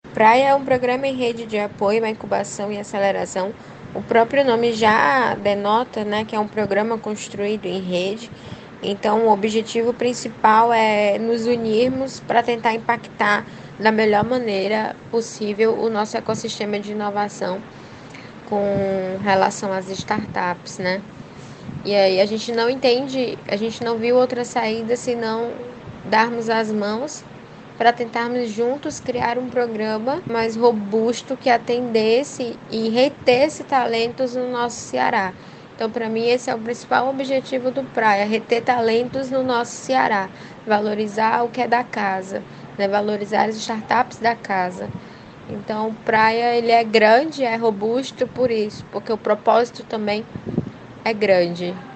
Praia é um programa em rede de apoio à incubação e aceleração. O próprio nome já denota, né, que é um programa construído em rede. Então, o objetivo principal é nos unirmos para tentar impactar da melhor maneira possível o nosso ecossistema de inovação com relação às startups, né? E aí a gente não entende, a gente não viu outra saída senão darmos as mãos para tentarmos juntos criar um programa mais robusto que atendesse e retesse talentos no nosso Ceará. Então, para mim, esse é o principal objetivo do Praia, reter talentos no nosso Ceará, valorizar o que é da casa, né? Valorizar as startups da casa. Então, o Praia ele é grande, é robusto por isso, porque o propósito também é grande.